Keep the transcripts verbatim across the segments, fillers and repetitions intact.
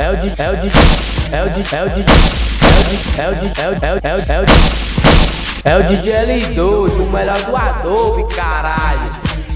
é o de, é o de, é o de, é o de, é o de, é o de, é o de, é o de, é o de, é o D J L dois, o melhor do Adobe, caralho.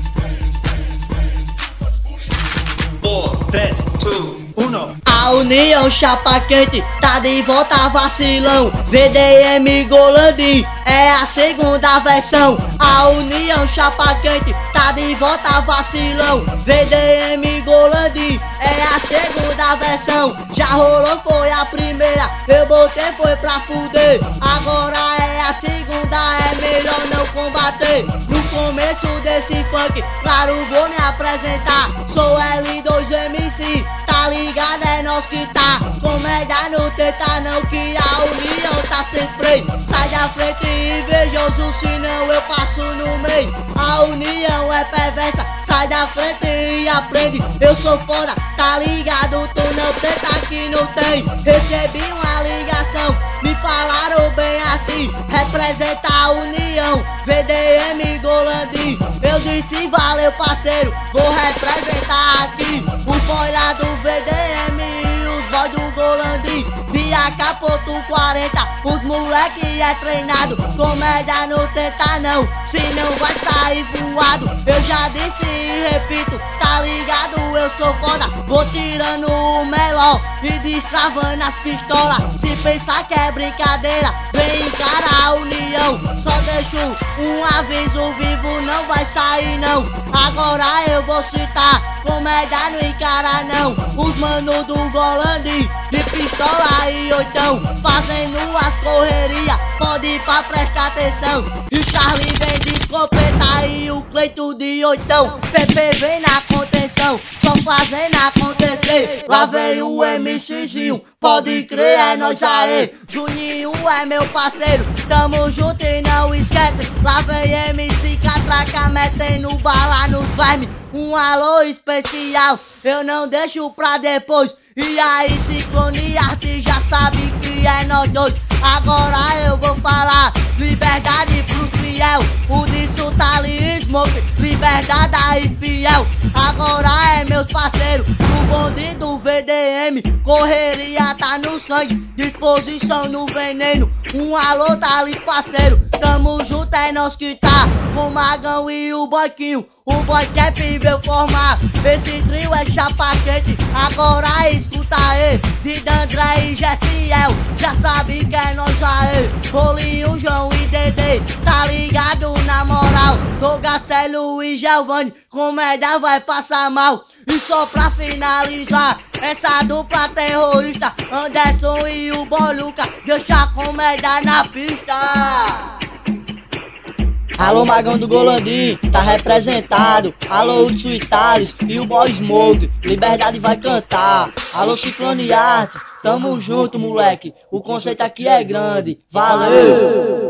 four, três, dois, um. A União Chapa Quente tá de volta, vacilão. V D M Golandim é a segunda versão. A União Chapa Quente tá de volta, vacilão. V D M Golandim é a segunda versão. Já rolou, foi a primeira, eu botei, foi pra fuder. Agora é a segunda, é melhor não combater. No começo desse funk, claro, vou me apresentar. Sou L dois M C, tá ligado, é nós que tá. Comédia não tenta não, que a união tá sem freio. Sai da frente, invejoso, senão eu passo no meio. A união é perversa, sai da frente e aprende. Eu sou foda, tá ligado, tu não tenta que não tem. Recebi uma ligação, me falaram bem assim, representa a união, V D M Golandim. Eu disse valeu parceiro, vou representar aqui os boy lá do V D M e os boy do Golandim. Via Capoto quarenta, os moleque é treinado. Comédia não tenta não, senão vai sair voado. Eu já disse e repito, tá ligado, eu sou foda. Vou tirando o meló e destravando as pistolas. Se pensar que é brincadeira, vem encarar a união. Só deixo um aviso, vivo não vai sair não. Agora eu vou citar, comédia não encara não. Os manos do Golandim, de pistola e oitão, fazendo as correrias, pode ir pra prestar atenção. E Charlie vem de escopeta e o Cleito de oitão. Pepe vem na contenção, só fazendo acontecer. Lá vem o MCzinho, pode crer, é nós aê. Juninho é meu parceiro, tamo junto e não esquece. Lá vem M C Catraca, metendo bala nos vermes. Um alô especial, eu não deixo pra depois. E aí Ciclone Arte já sabe que é nós dois. Agora eu vou falar, liberdade pro fiel. O disso tá ali, Smoke, liberdade aí fiel. Agora é meus parceiros, o bonde do V D M. Correria tá no sangue, disposição no veneno. Um alô tá ali parceiro, tamo junto, é nós que tá. Com o Magão e o Boiquinho, o Boy Cap veio formar. Esse trio é chapa quente, agora escuta aí. De Dandré e Gessiel, já sabe que é nós aí. Bolinho, João e Dedê, tá ligado na moral. Dogacelo e Giovanni, comédia vai passar mal. E só pra finalizar, essa dupla terrorista, Anderson e o Boluca, deixa a comédia na pista. Alô Magão do Golandim, tá representado. Alô Hudson Itálios e o Boy Smoke, liberdade vai cantar. Alô Ciclone Artes, tamo junto moleque, o conceito aqui é grande, valeu!